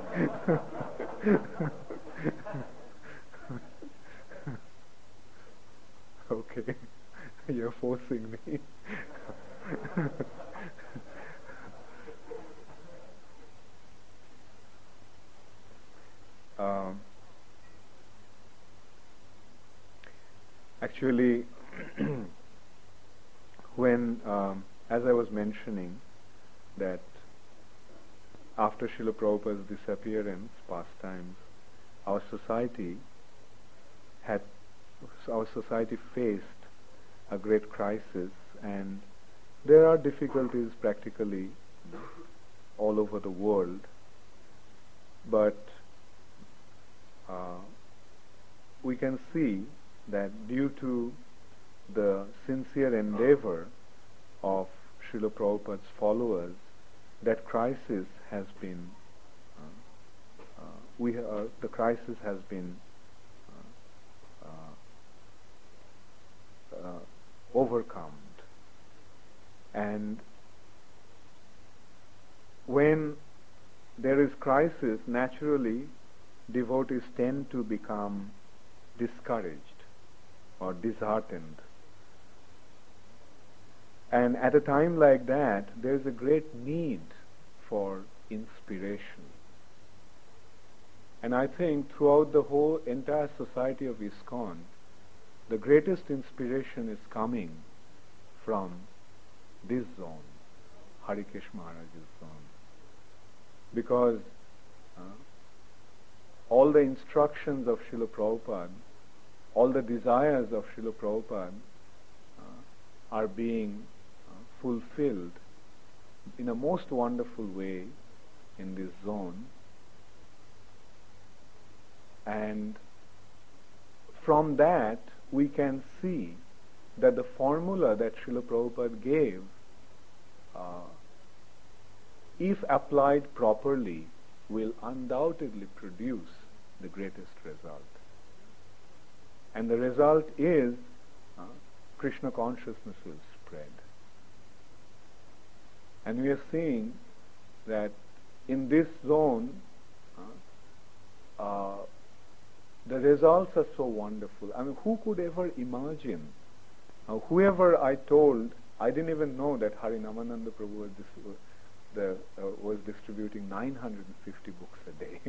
Okay. You're forcing me. Actually, when, as I was mentioning, that after Srila Prabhupada's disappearance, pastimes, our society faced a great crisis, and there are difficulties practically all over the world, but we can see that due to the sincere endeavor of Srila Prabhupada's followers, that crisis has been the crisis has been overcome. And when there is crisis, naturally devotees tend to become discouraged or disheartened. And at a time like that, there is a great need for inspiration. And I think throughout the whole entire society of ISKCON, the greatest inspiration is coming from this zone, Harikesh Maharaj's zone. Because all the instructions of Srila Prabhupada, all the desires of Srila Prabhupada are being fulfilled in a most wonderful way in this zone. And from that, we can see that the formula that Srila Prabhupada gave, if applied properly, will undoubtedly produce the greatest result. And the result is Krishna consciousness will spread. And we are seeing that in this zone, the results are so wonderful. I mean, who could ever imagine? Whoever I told, I didn't even know that Harinamananda Prabhu was distributing 950 books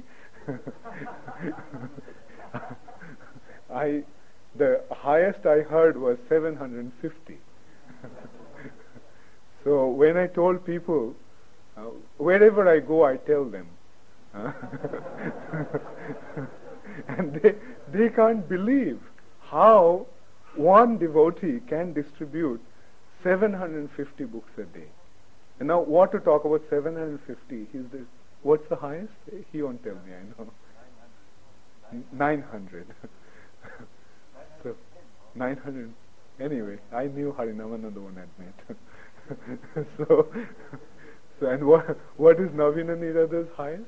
a day. The highest I heard was 750. So when I told people, wherever I go, I tell them. And they can't believe how one devotee can distribute 750 books a day. And now what to talk about 750? What's the highest? He won't tell me, I know. 900. So 900. Anyway, I knew Harinamananda won't admit. so and what is Navina Nirada's highest?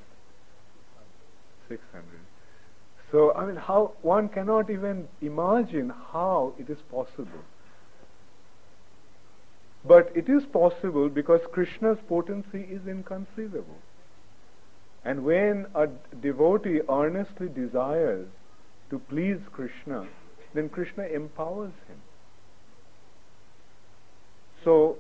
600. So I mean, how one cannot even imagine how it is possible. But it is possible because Krishna's potency is inconceivable. And when a devotee earnestly desires to please Krishna, then Krishna empowers him. So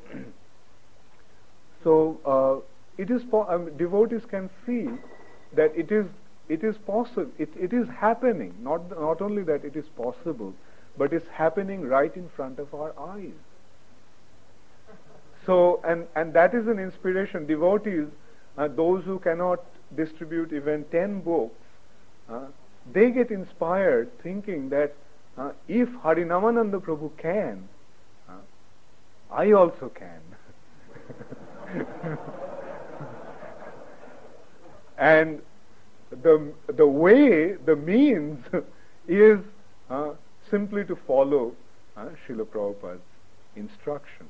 it is devotees can see that it is possible. It is happening. Not only that it is possible, but it's happening right in front of our eyes. So and that is an inspiration. Devotees, those who cannot distribute even 10 books, they get inspired thinking that if Harinamananda Prabhu can, I also can. And the way, the means is simply to follow Srila Prabhupada's instruction.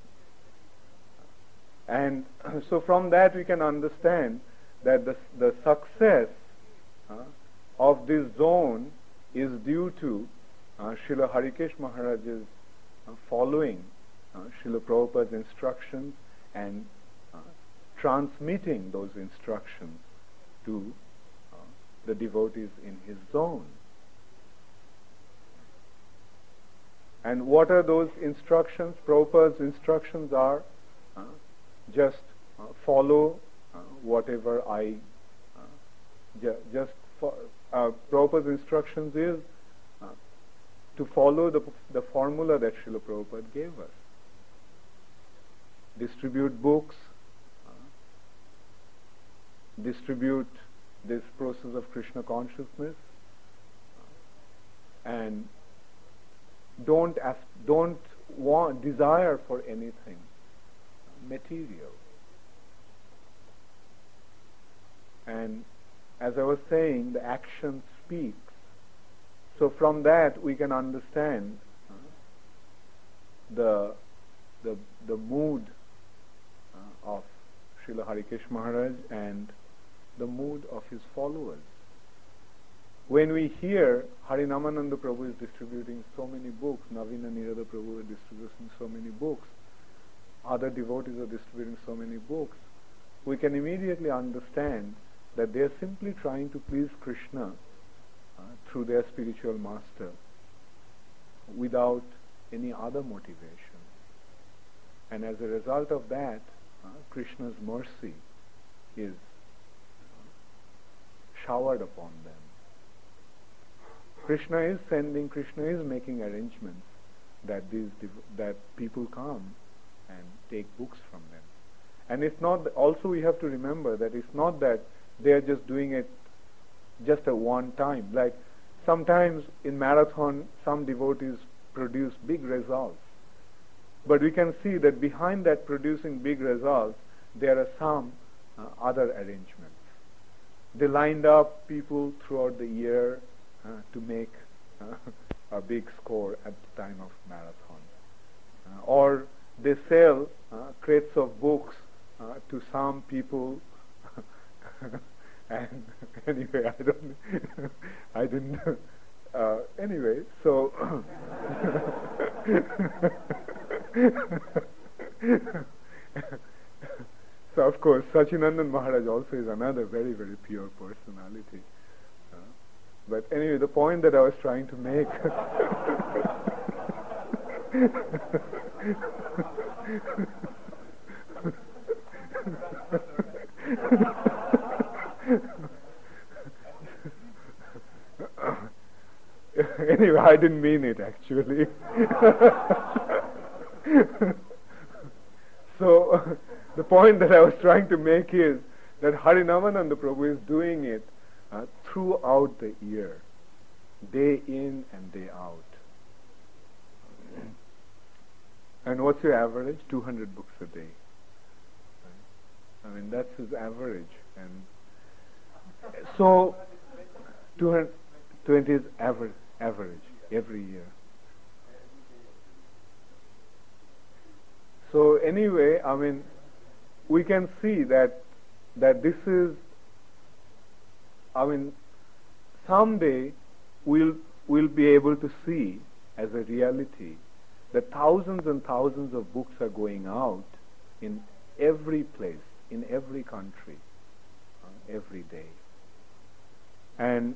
And so from that we can understand that the success of this zone is due to Srila Harikesh Maharaj's following Srila Prabhupada's instructions and transmitting those instructions to the devotees in his zone. And what are those instructions? Prabhupada's instructions are just follow whatever I Prabhupada's instructions is to follow the formula that Srila Prabhupada gave us. Distribute books, distribute this process of Krishna consciousness, and don't desire for anything material. And as I was saying, the action speaks. So from that we can understand the mood of Srila Harikesh Maharaj and the mood of his followers. When we hear Harinamananda Prabhu is distributing so many books, Navina Nirada Prabhu is distributing so many books, other devotees are distributing so many books, we can immediately understand that they are simply trying to please Krishna through their spiritual master without any other motivation. And as a result of that, Krishna's mercy is showered upon them. Krishna is making arrangements that that people come and take books from them. And it's not, also we have to remember that it's not that they are just doing it just at one time. Like sometimes in marathon, some devotees produce big results. But we can see that behind that producing big results, there are some other arrangements. They lined up people throughout the year to make a big score at the time of marathon. Or they sell crates of books to some people. And anyway, I didn't. Anyway, so so of course, Sachinandan Maharaj also is another very, very pure personality. But anyway, the point that I was trying to make. Anyway, I didn't mean it actually. So the point that I was trying to make is that Harinamananda Prabhu is doing it throughout the year, day in and day out. And what's your average? 200 books a day. I mean, that's his average. And so 220 is average. every year. So anyway, I mean, we can see that this is, I mean, someday we'll be able to see as a reality that thousands and thousands of books are going out in every place, in every country, every day. And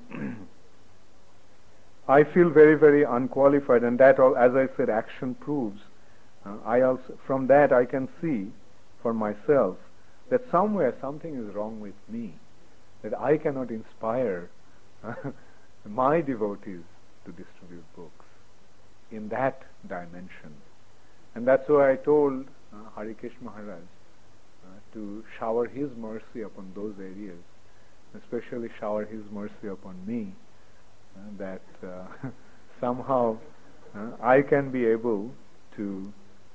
I feel very, very unqualified, and that all, as I said, action proves. I also, from that I can see for myself that somewhere something is wrong with me, that I cannot inspire my devotees to distribute books in that dimension. And that's why I told Harikesh Maharaj to shower his mercy upon those areas, especially shower his mercy upon me, that somehow I can be able to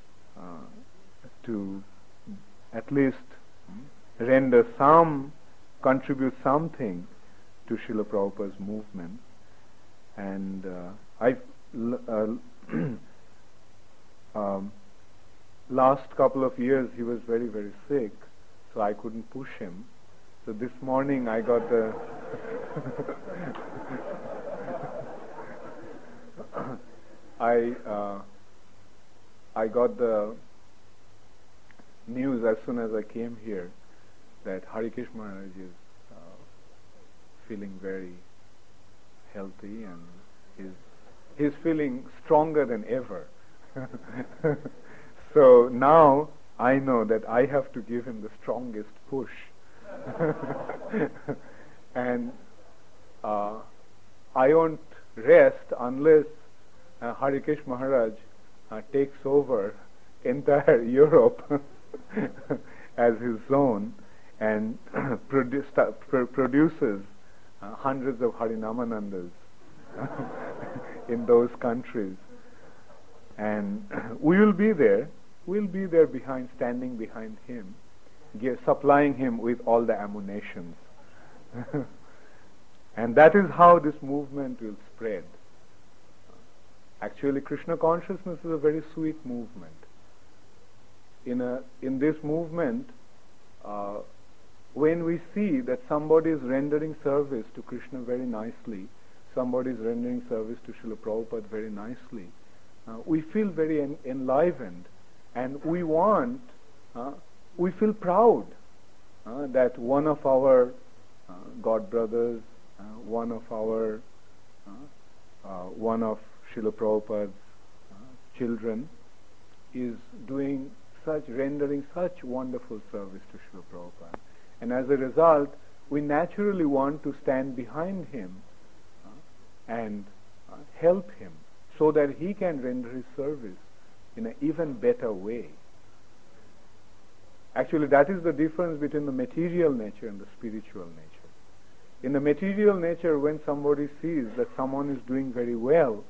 at least contribute something to Srila Prabhupada's movement. And last couple of years he was very, very sick, so I couldn't push him. So this morning I got the I got the news as soon as I came here that Harikesh Maharaj is feeling very healthy, and he's feeling stronger than ever. So now I know that I have to give him the strongest push. And I won't rest unless Harikesh Maharaj takes over entire Europe as his zone and produces hundreds of Harinamanandas in those countries. And we will be there. We'll be there standing behind him, supplying him with all the ammunitions. And that is how this movement will spread. Actually, Krishna consciousness is a very sweet movement. In this movement, when we see that somebody is rendering service to Krishna very nicely, somebody is rendering service to Srila Prabhupada very nicely, we feel very enlivened, and we feel proud that one of our God brothers, one of Srila Prabhupada's children is rendering such wonderful service to Srila Prabhupada. And as a result, we naturally want to stand behind him and help him so that he can render his service in an even better way. Actually, that is the difference between the material nature and the spiritual nature. In the material nature, when somebody sees that someone is doing very well,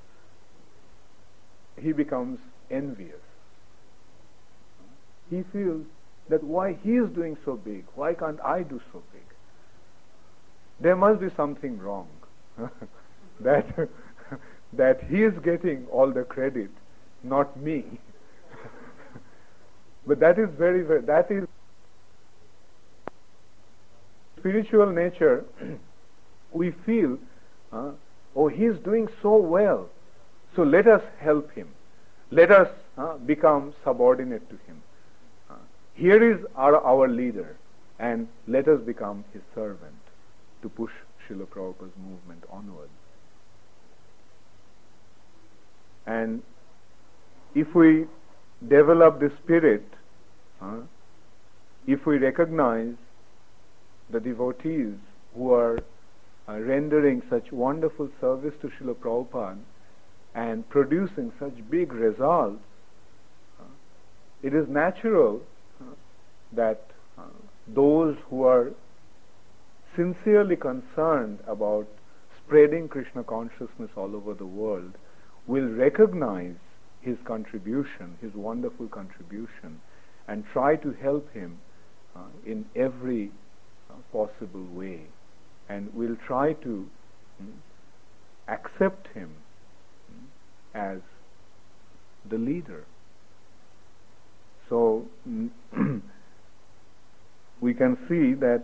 he becomes envious. He feels that why he is doing so big, why can't I do so big? There must be something wrong. that he is getting all the credit, not me. But that is that is spiritual nature. We feel, oh, he is doing so well, so let us help him. Let us become subordinate to him. Here is our leader, and let us become his servant to push Srila Prabhupada's movement onward. And if we develop this spirit, if we recognize the devotees who are rendering such wonderful service to Srila Prabhupada and producing such big results, it is natural that those who are sincerely concerned about spreading Krishna consciousness all over the world will recognize his contribution, his wonderful contribution, and try to help him in every possible way, and will try to accept him as the leader. So we can see that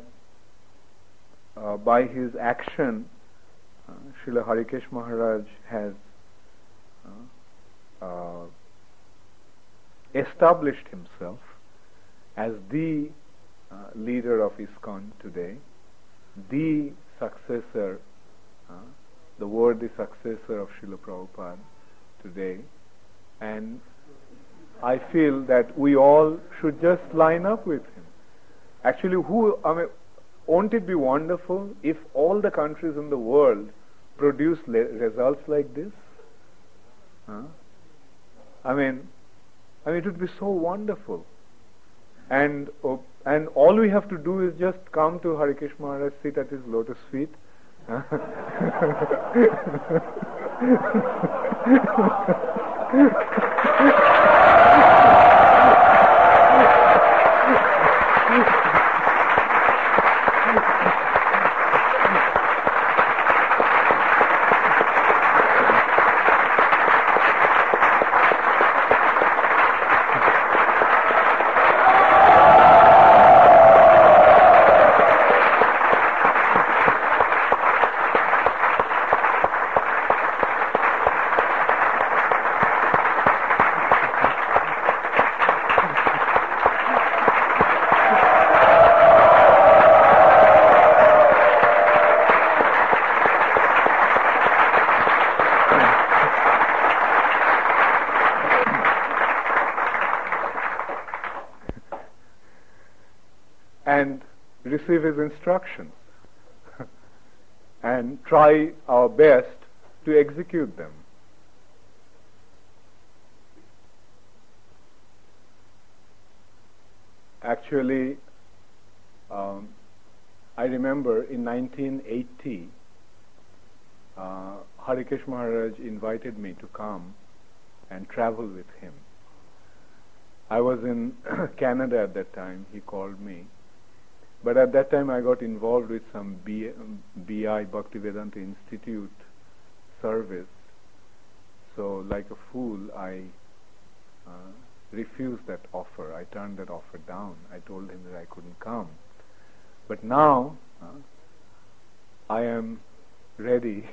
by his action, Srila Harikesh Maharaj has established himself as the leader of ISKCON today, the successor, the worthy successor of Srila Prabhupada today. And I feel that we all should just line up with him. Actually, won't it be wonderful if all the countries in the world produce results like this? I mean, it would be so wonderful. And all we have to do is just come to Harikesh Maharaj, sit at his lotus feet. And receive his instructions and try our best to execute them. Actually, I remember in 1980, Harikesh Maharaj invited me to come and travel with him. I was in Canada at that time. He called me. But at that time I got involved with some BI, Bhaktivedanta Institute service. So like a fool, I refused that offer. I turned that offer down. I told him that I couldn't come. But now, I am ready.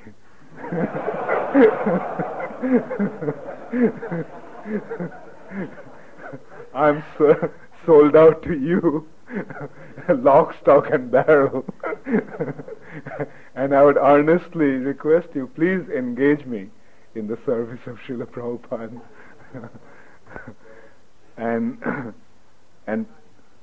I'm sold out to you. Lock, stock and barrel. And I would earnestly request you, please engage me in the service of Srila Prabhupada. and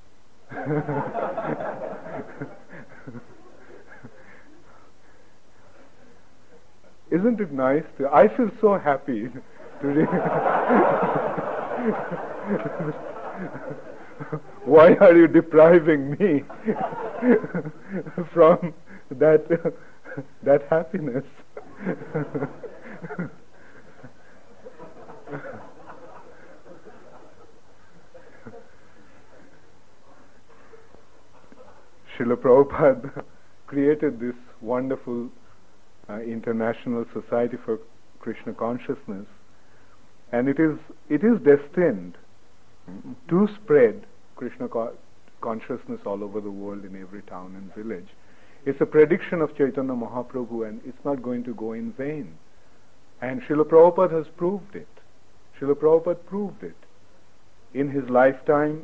isn't it nice I feel so happy to why are you depriving me from that happiness? Srila Prabhupada created this wonderful international society for Krishna consciousness, and it is destined to spread Krishna consciousness all over the world in every town and village. It's a prediction of Chaitanya Mahaprabhu, and it's not going to go in vain. And Srila Prabhupada has proved it. Srila Prabhupada proved it. In his lifetime,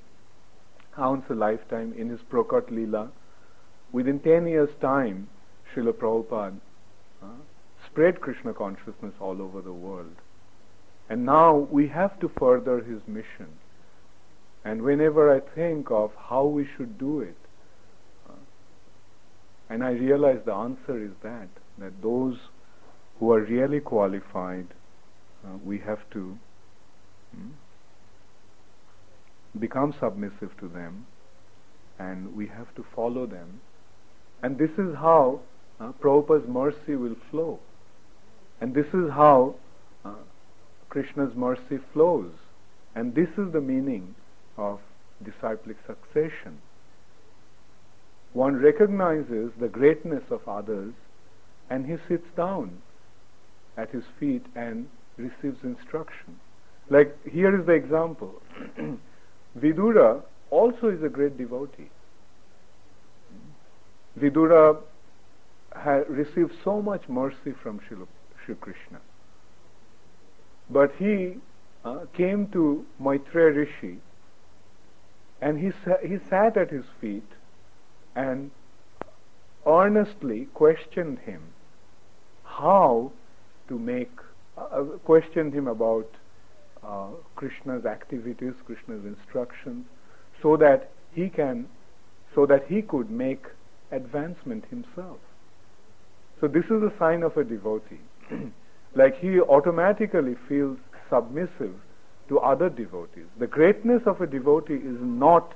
in his Prakat Leela, within 10 years' time, Srila Prabhupada spread Krishna consciousness all over the world. And now we have to further his mission. And whenever I think of how we should do it, and I realize the answer is that those who are really qualified, we have to become submissive to them, and we have to follow them. And this is how Prabhupada's mercy will flow. And this is how Krishna's mercy flows. And this is the meaning of disciplic succession. One recognizes the greatness of others, and he sits down at his feet and receives instruction. Like here is the example. Vidura also is a great devotee. Vidura received so much mercy from Sri Krishna. But he came to Maitreya Rishi and he sat at his feet and earnestly questioned him how to make, questioned him about Krishna's activities, Krishna's instructions, so that he could make advancement himself. So this is a sign of a devotee. Like he automatically feels submissive to other devotees. The greatness of a devotee is not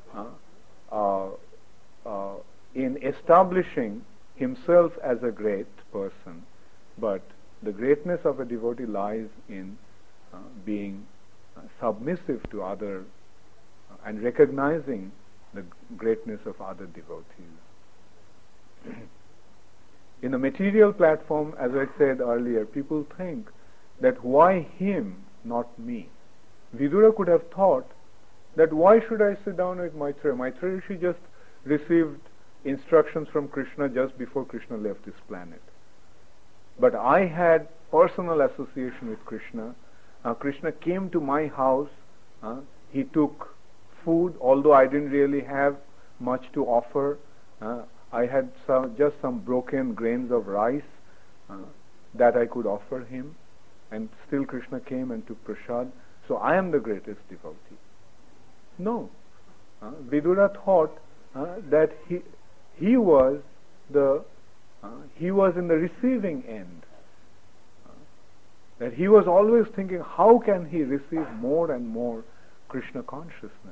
in establishing himself as a great person, but the greatness of a devotee lies in being submissive to other and recognizing the greatness of other devotees. In the material platform, as I said earlier, people think that why him, not me? Vidura could have thought that why should I sit down with Maitreya? Maitreya Rishi just received instructions from Krishna just before Krishna left this planet. But I had personal association with Krishna. Krishna came to my house. He took food, although I didn't really have much to offer. I had just some broken grains of rice that I could offer him, and still Krishna came and took prasad. So I am the greatest devotee. No. Vidura thought that he was in the receiving end. That he was always thinking, how can he receive more and more Krishna consciousness?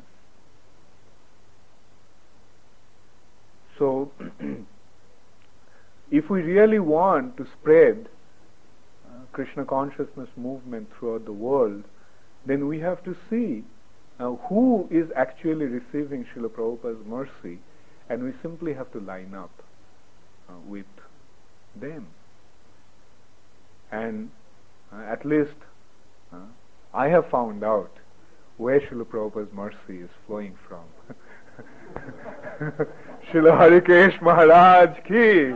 So, if we really want to spread Krishna consciousness movement throughout the world, then we have to see who is actually receiving Srila Prabhupada's mercy, and we simply have to line up with them. And at least I have found out where Srila Prabhupada's mercy is flowing from. Srila Harikesh Maharaj ki.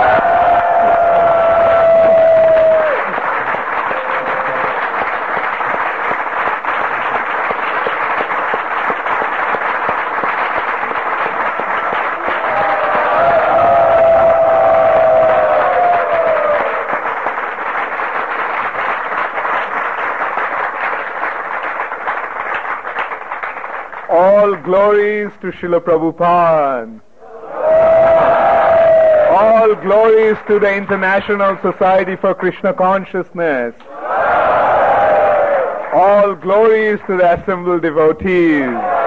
All glories to Srila Prabhupada. All glories to the International Society for Krishna Consciousness. All glories to the assembled devotees.